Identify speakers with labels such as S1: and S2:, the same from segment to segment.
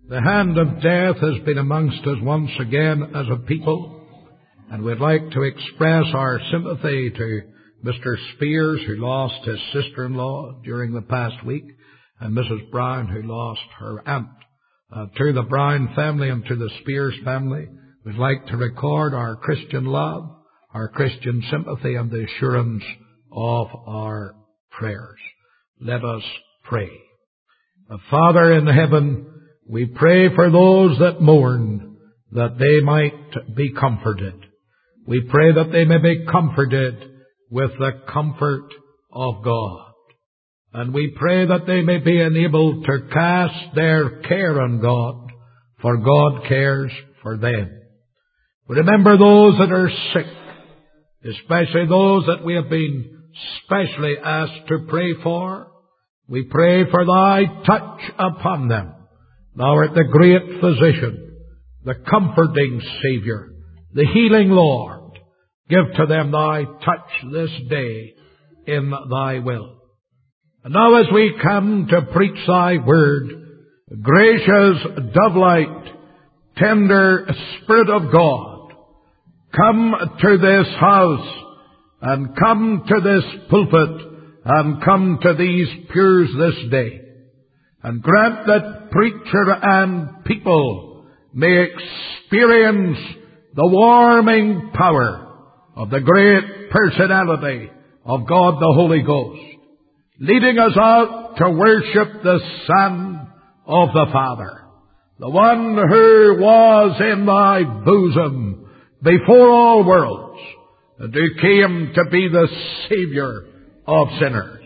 S1: The hand of death has been amongst us once again as a people, and we'd like to express our sympathy to Mr. Spears, who lost his sister-in-law during the past week, and Mrs. Brown, who lost her aunt. To the Brown family and to the Spears family, we'd like to record our Christian love, our Christian sympathy, and the assurance of our prayers. Let us pray. Father in heaven, we pray for those that mourn, that they might be comforted. We pray that they may be comforted with the comfort of God. And we pray that they may be enabled to cast their care on God, for God cares for them. We remember those that are sick, especially those that we have been specially asked to pray for. We pray for Thy touch upon them. Thou art the great physician, the comforting Savior, the healing Lord. Give to them Thy touch this day in Thy will. And now as we come to preach Thy word, gracious dove-like, tender Spirit of God, come to this house, and come to this pulpit, and come to these pews this day, and grant that preacher and people may experience the warming power of the great personality of God the Holy Ghost, leading us out to worship the Son of the Father, the one who was in Thy bosom before all worlds, and who came to be the Savior of sinners.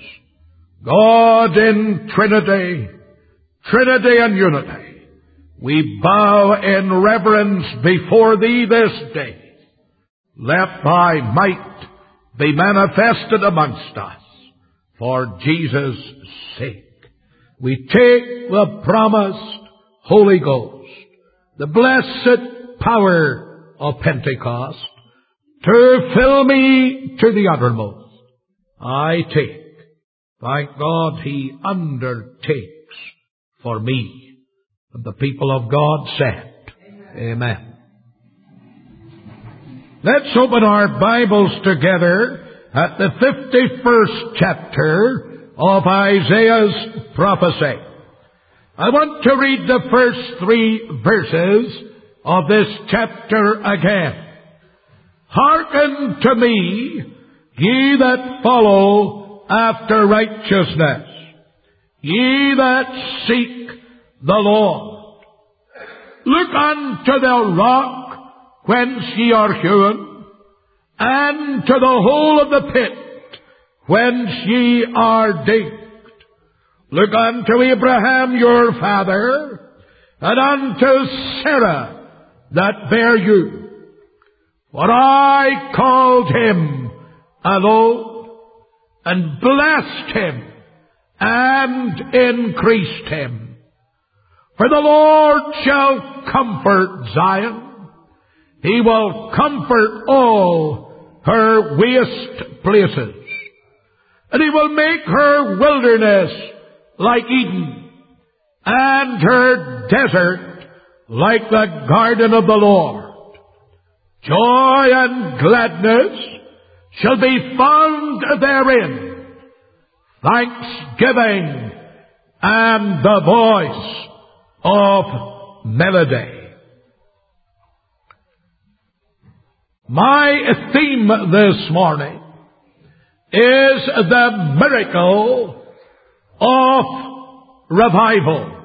S1: God in Trinity, Trinity and unity, we bow in reverence before Thee this day. Let Thy might be manifested amongst us for Jesus' sake. We take the promised Holy Ghost, the blessed power of Pentecost, to fill me to the uttermost. I take. Thank God He undertakes for me. And the people of God said, Amen. Let's open our Bibles together at the 51st chapter of Isaiah's prophecy. I want to read the first 3 verses of this chapter again. Hearken to me, ye that follow after righteousness, ye that seek the Lord. Look unto the rock whence ye are hewn, and to the hole of the pit whence ye are digged. Look unto Abraham your father, and unto Sarah that bare you. For I called him alone, and blessed him, and increased him. For the Lord shall comfort Zion. He will comfort all her waste places. And He will make her wilderness like Eden, and her desert like the garden of the Lord. Joy and gladness shall be found therein, thanksgiving and the voice of melody. My theme this morning is the miracle of revival.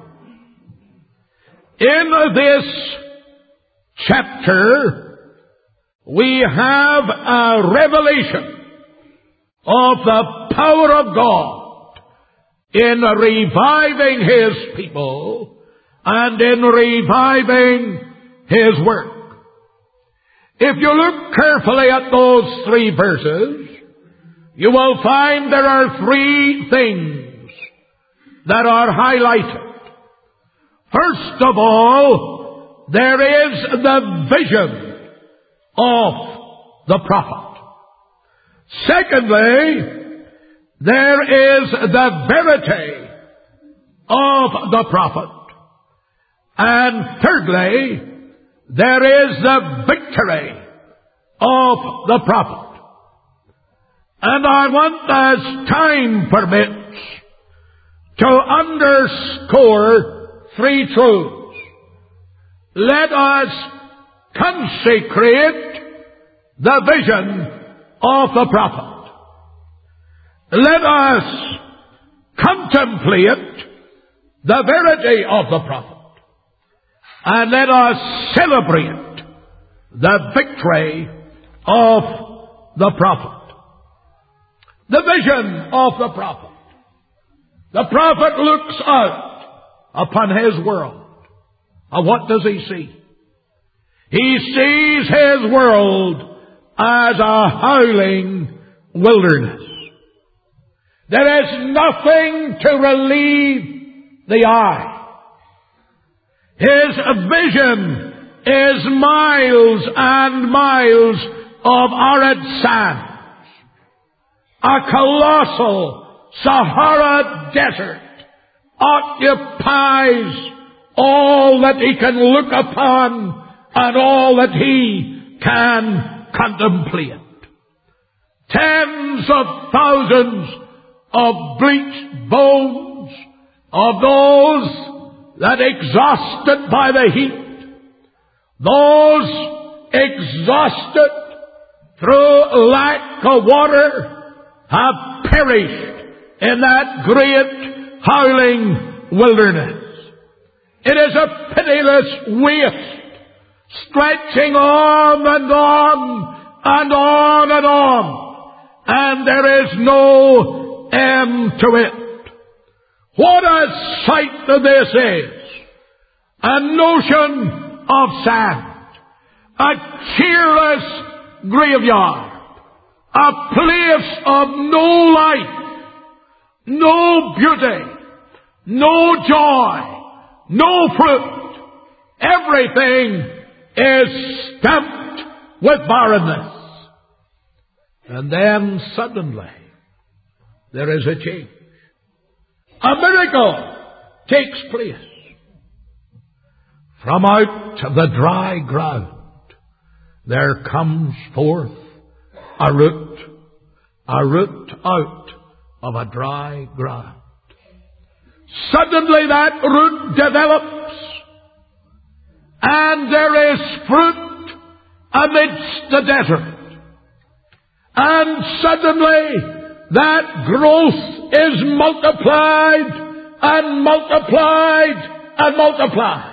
S1: In this chapter, we have a revelation of the power of God in reviving His people and in reviving His work. If you look carefully at those 3 verses, you will find there are 3 things that are highlighted. First of all, there is the vision of the prophet. Secondly, there is the verity of the prophet. And thirdly, there is the victory of the prophet. And I want, as time permits, to underscore three truths. Let us consecrate the vision of the prophet. Let us contemplate the verity of the prophet. And let us celebrate the victory of the prophet. The vision of the prophet. The prophet looks out upon his world. And what does he see? He sees his world as a howling wilderness. There is nothing to relieve the eye. His vision is miles and miles of arid sands. A colossal Sahara desert occupies all that he can look upon and all that he can contemplate. Tens of thousands of bleached bones of those that exhausted by the heat, those exhausted through lack of water, have perished in that great howling wilderness. It is a pitiless waste, stretching on and on and on and on, and there is no end to it. What a sight this is! A notion of sand, a cheerless graveyard, a place of no life, no beauty, no joy, no fruit. Everything is stamped with barrenness. And then suddenly there is a change. A miracle takes place. From out the dry ground there comes forth a root out of a dry ground. Suddenly that root develops, and there is fruit amidst the desert. And suddenly that growth is multiplied and multiplied and multiplied,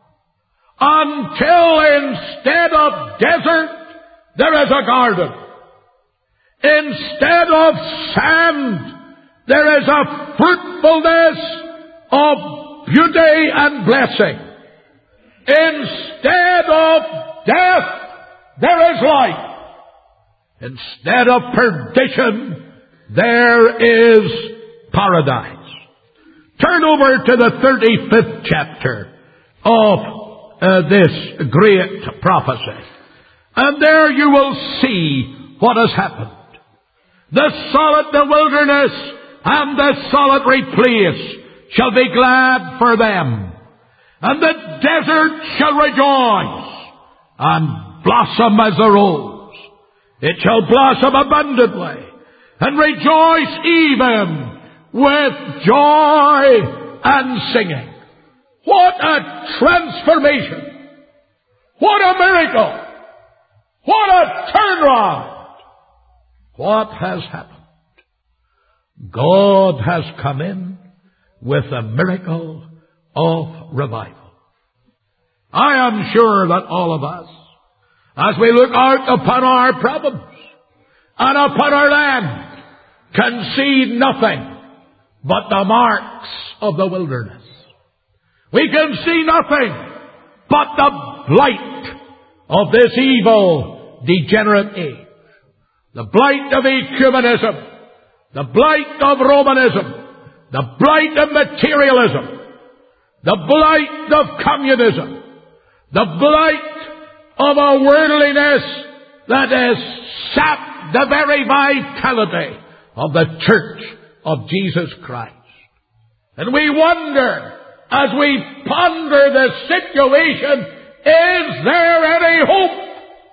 S1: until instead of desert, there is a garden. Instead of sand, there is a fruitfulness of beauty and blessing. Instead of death, there is life. Instead of perdition, there is paradise. Turn over to the 35th chapter of this great prophecy. And there you will see what has happened. The wilderness and the solitary place shall be glad for them. And the desert shall rejoice and blossom as a rose. It shall blossom abundantly and rejoice even with joy and singing. What a transformation! What a miracle! What a turnaround! What has happened? God has come in with a miracle of revival. I am sure that all of us, as we look out upon our problems and upon our land, can see nothing but the marks of the wilderness. We can see nothing but the blight of this evil, degenerate age. The blight of ecumenism, the blight of Romanism, the blight of materialism, the blight of communism, the blight of a worldliness that has sapped the very vitality of the Church of Jesus Christ. And we wonder as we ponder the situation, is there any hope?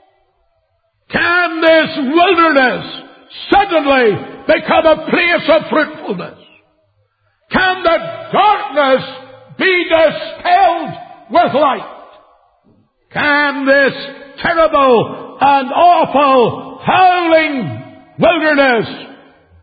S1: Can this wilderness suddenly become a place of fruitfulness? Can the darkness be dispelled with light? Can this terrible and awful howling wilderness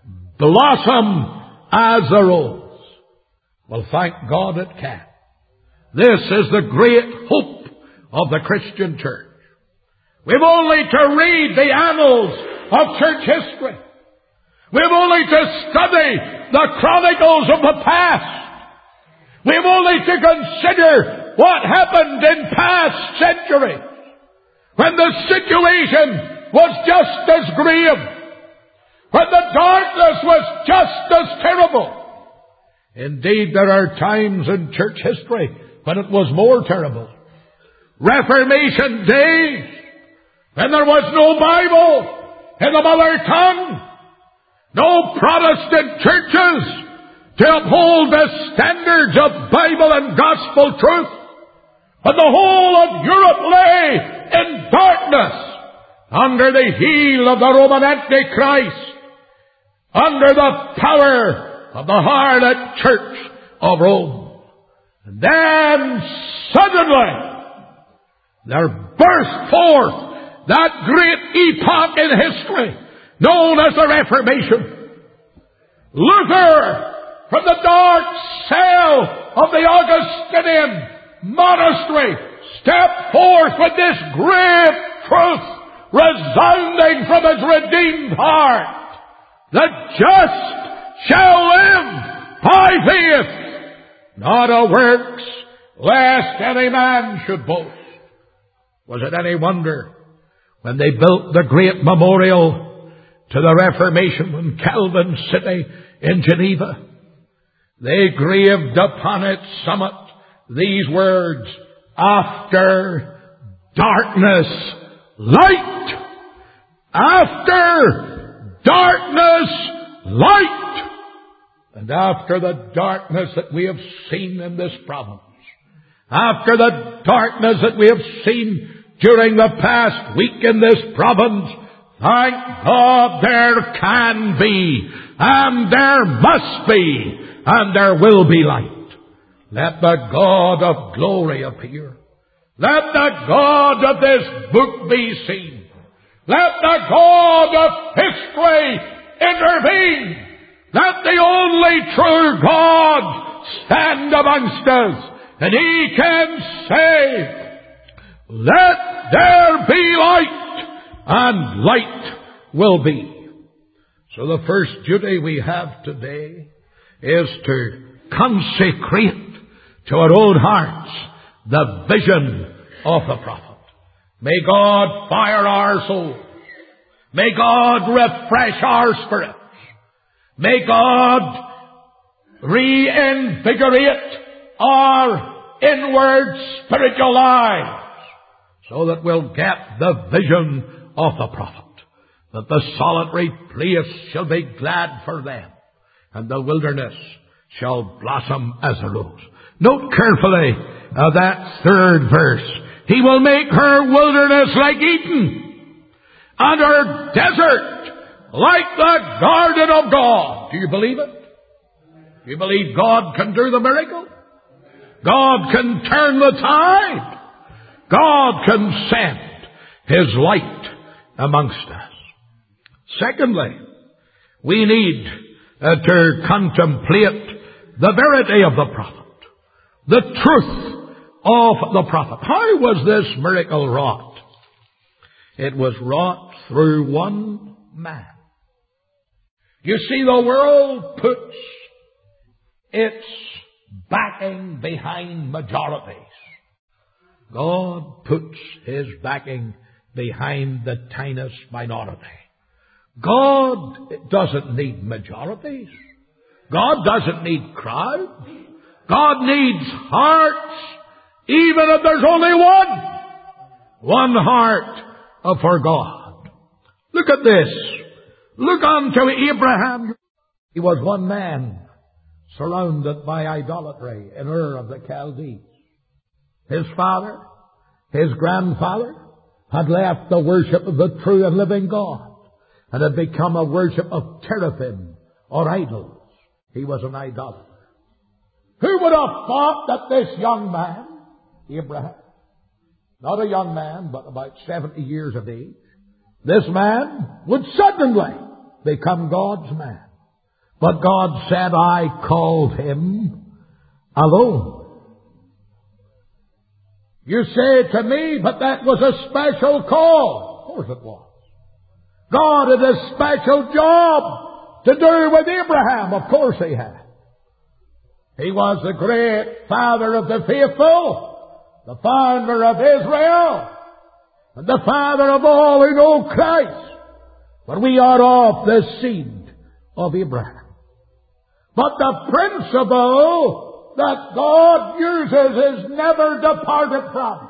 S1: blossom as a rose? Well, thank God it can. This is the great hope of the Christian church. We've only to read the annals of church history. We've only to study the chronicles of the past. We've only to consider what happened in past centuries when the situation was just as grave, when the darkness was just as terrible. Indeed, there are times in church history when it was more terrible. Reformation days, when there was no Bible in the mother tongue, no Protestant churches to uphold the standards of Bible and gospel truth, when the whole of Europe lay in darkness under the heel of the Roman Antichrist, under the power of the harlot Church of Rome. And then suddenly there burst forth that great epoch in history known as the Reformation. Luther, from the dark cell of the Augustinian monastery, stepped forth with this great truth resounding from his redeemed heart: the just shall live by faith, not of works, lest any man should boast. Was it any wonder when they built the great memorial to the Reformation in Calvin City in Geneva, they graved upon its summit these words: after darkness, light. After darkness, light. And after the darkness that we have seen in this province, after the darkness that we have seen during the past week in this province, thank God there can be, and there must be, and there will be light. Let the God of glory appear. Let the God of this book be seen. Let the God of history intervene. Let the only true God stand amongst us, and He can say, let there be light, and light will be. So the first duty we have today is to consecrate to our own hearts the vision of the prophet. May God fire our souls. May God refresh our spirits. May God reinvigorate our inward spiritual lives, so that we'll get the vision of the prophet, that the solitary place shall be glad for them, and the wilderness shall blossom as a rose. Note carefully that third verse. He will make her wilderness like Eden, and her desert like the garden of God. Do you believe it? Do you believe God can do the miracle? God can turn the tide. God can send His light amongst us. Secondly, we need to contemplate the verity of the prophet, the truth of the prophet. How was this miracle wrought? It was wrought through one man. You see, the world puts its backing behind majorities. God puts His backing behind the tiniest minority. God doesn't need majorities. God doesn't need crowds. God needs hearts, even if there's only one heart for God. Look at this. Look unto Abraham. He was one man, surrounded by idolatry in Ur of the Chaldees. His father, his grandfather, had left the worship of the true and living God and had become a worship of teraphim or idols. He was an idolater. Who would have thought that this young man, Abraham, not a young man, but about 70 years of age, this man would suddenly become God's man. But God said, I called him alone. You say to me, but that was a special call. Of course it was. God had a special job to do with Abraham. Of course he had. He was the great father of the faithful, the founder of Israel, and the father of all who know Christ. But we are of the seed of Abraham. But the principle that God uses is never departed from.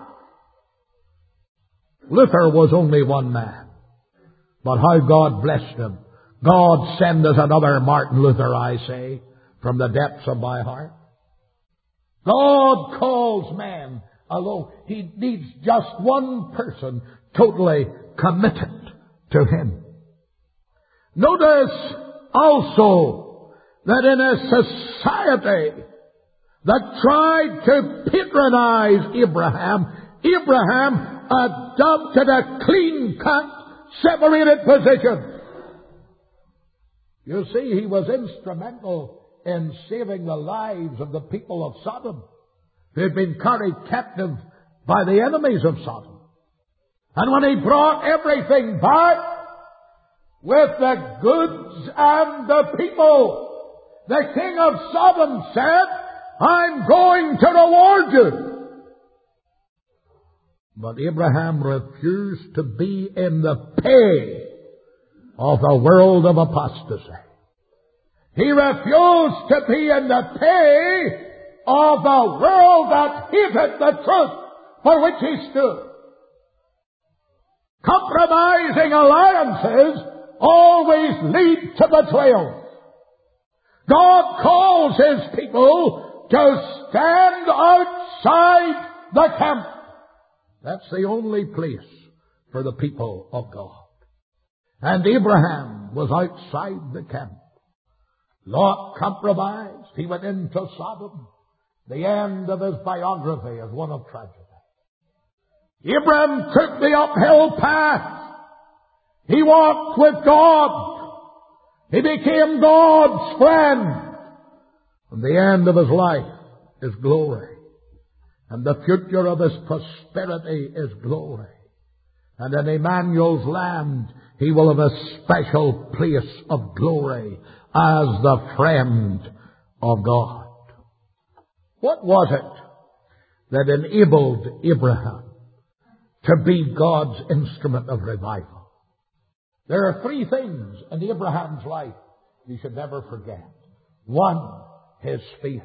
S1: Luther was only one man, but how God blessed him. God send us another Martin Luther, I say, from the depths of my heart. God calls man alone. He needs just one person totally committed to Him. Notice also that in a society that tried to patronize Abraham, Abraham adopted a clean-cut, separated position. You see, he was instrumental in saving the lives of the people of Sodom, who had been carried captive by the enemies of Sodom. And when he brought everything back with the goods and the people, the king of Sodom said, I'm going to reward you. But Abraham refused to be in the pay of the world of apostasy. He refused to be in the pay of the world that hated the truth for which he stood. Compromising alliances always lead to betrayal. God calls His people to stand outside the camp. That's the only place for the people of God. And Abraham was outside the camp. Lot compromised. He went into Sodom. The end of his biography is one of tragedy. Abraham took the uphill path. He walked with God. He became God's friend. And the end of his life is glory. And the future of his prosperity is glory. And in Emmanuel's land, he will have a special place of glory as the friend of God. What was it that enabled Abraham to be God's instrument of revival? There are three things in Abraham's life you should never forget. One, his faith.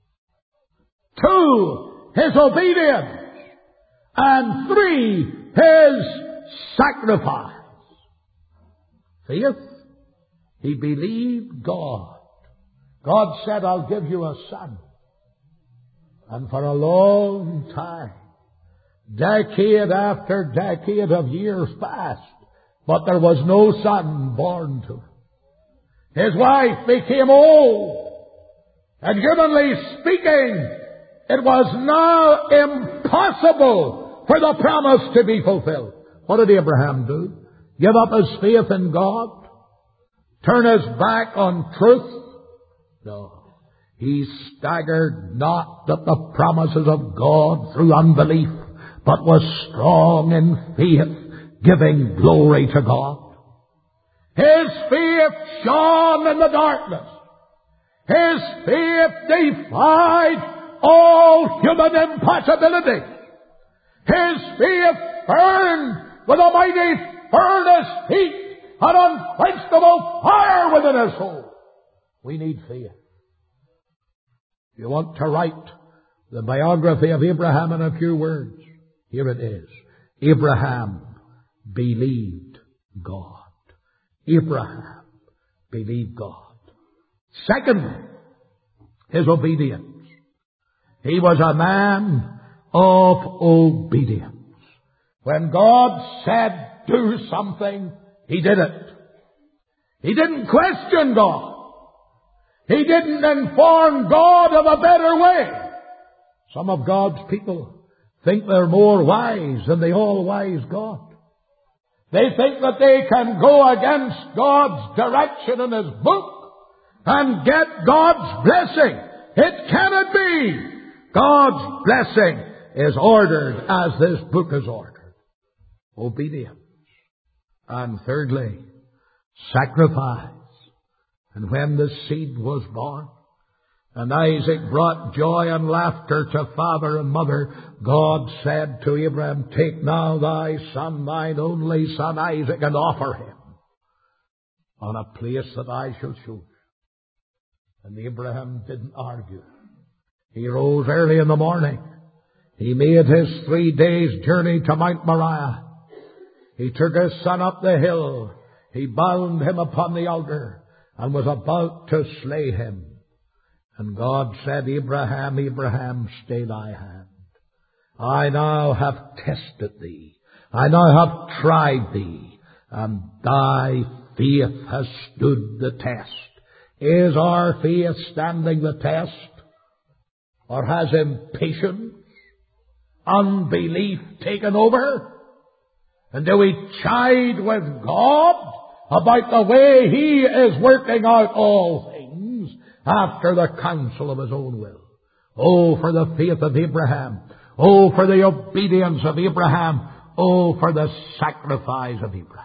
S1: Two, his obedience. And three, his sacrifice. Faith. He believed God. God said, I'll give you a son. And for a long time, decade after decade of years passed, but there was no son born to him. His wife became old. And humanly speaking, it was now impossible for the promise to be fulfilled. What did Abraham do? Give up his faith in God? Turn his back on truth? No. He staggered not at the promises of God through unbelief, but was strong in faith, giving glory to God. His faith shone in the darkness. His faith defied all human impossibilities. His faith burned with a mighty furnace heat, an unquenchable fire within his soul. We need faith. If you want to write the biography of Abraham in a few words, here it is. Abraham believed God. Abraham believed God. Secondly, his obedience. He was a man of obedience. When God said, do something, he did it. He didn't question God. He didn't inform God of a better way. Some of God's people think they're more wise than the all-wise God. They think that they can go against God's direction in His book and get God's blessing. It cannot be. God's blessing is ordered as this book is ordered. Obedience. And thirdly, sacrifice. And when the seed was born, and Isaac brought joy and laughter to father and mother, God said to Abraham, take now thy son, thine only son Isaac, and offer him on a place that I shall show you. And Abraham didn't argue. He rose early in the morning. He made his 3 days' journey to Mount Moriah. He took his son up the hill. He bound him upon the altar and was about to slay him. And God said, Abraham, Abraham, stay thy hand. I now have tested thee. I now have tried thee. And thy faith has stood the test. Is our faith standing the test? Or has impatience, unbelief taken over? And do we chide with God about the way He is working out all things after the counsel of His own will? Oh, for the faith of Abraham. Oh, for the obedience of Abraham. Oh, for the sacrifice of Abraham.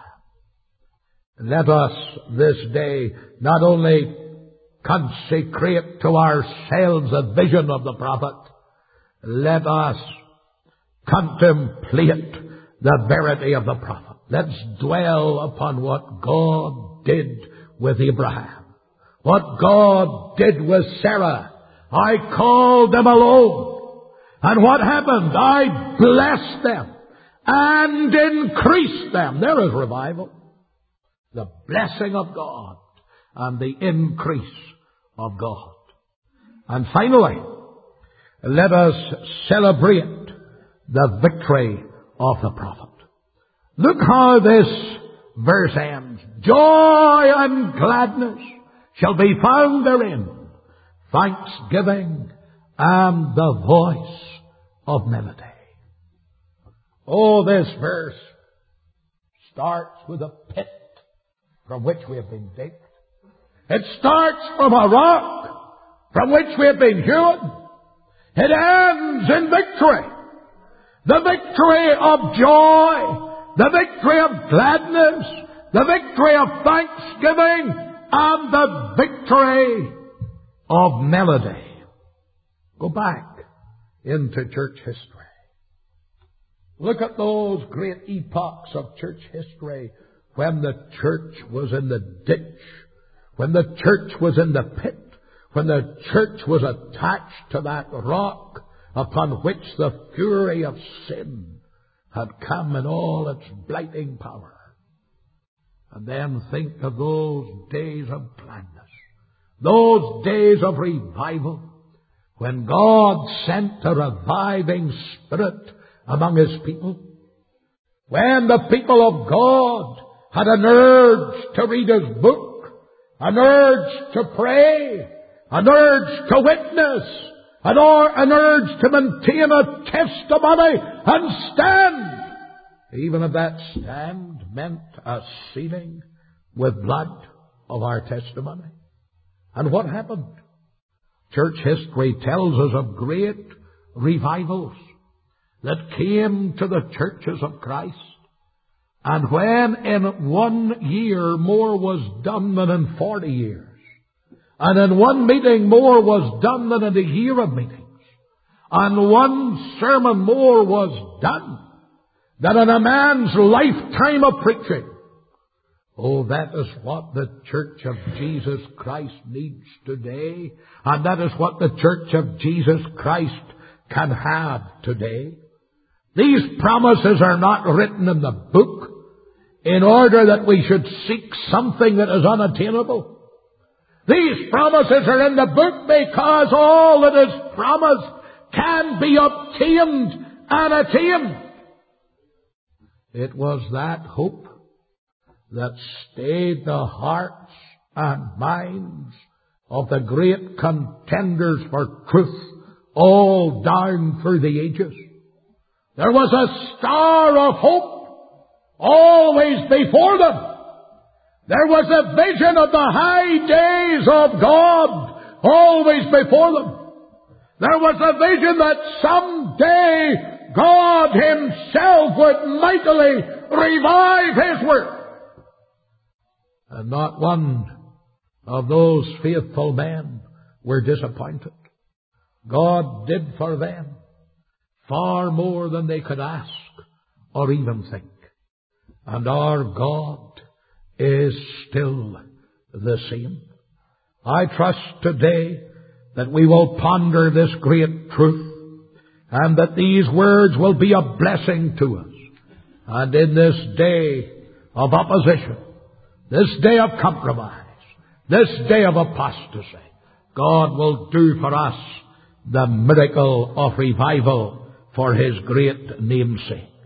S1: Let us this day not only consecrate to ourselves a vision of the prophet, let us contemplate the verity of the prophet. Let's dwell upon what God did with Abraham, what God did with Sarah. I called them alone. And what happened? I blessed them and increased them. There is revival. The blessing of God and the increase of God. And finally, let us celebrate the victory of the prophet. Look how this verse ends. Joy and gladness shall be found therein, thanksgiving and the voice of melody. Oh, this verse starts with a pit from which we have been digged. It starts from a rock from which we have been hewn. It ends in victory. The victory of joy, the victory of gladness, the victory of thanksgiving, and the victory of melody. Go back into church history. Look at those great epochs of church history when the church was in the ditch, when the church was in the pit, when the church was attached to that rock upon which the fury of sin had come in all its blighting power. And then think of those days of gladness, those days of revival, when God sent a reviving spirit among His people, when the people of God had an urge to read His book, an urge to pray, an urge to witness, an urge to maintain a testimony and stand. Even if that stand meant a sealing with blood of our testimony. And what happened? Church history tells us of great revivals that came to the churches of Christ. And when in 1 year more was done than in 40 years, and in one meeting more was done than in a year of meetings, and one sermon more was done than in a man's lifetime of preaching. Oh, that is what the Church of Jesus Christ needs today, and that is what the Church of Jesus Christ can have today. These promises are not written in the book in order that we should seek something that is unattainable. These promises are in the book because all that is promised can be obtained and attained. It was that hope that stayed the hearts and minds of the great contenders for truth all down through the ages. There was a star of hope always before them. There was a vision of the high days of God always before them. There was a vision that someday God Himself would mightily revive His work. And not one of those faithful men were disappointed. God did for them far more than they could ask or even think. And our God is still the same. I trust today that we will ponder this great truth and that these words will be a blessing to us. And in this day of opposition, this day of compromise, this day of apostasy, God will do for us the miracle of revival for His great name's sake.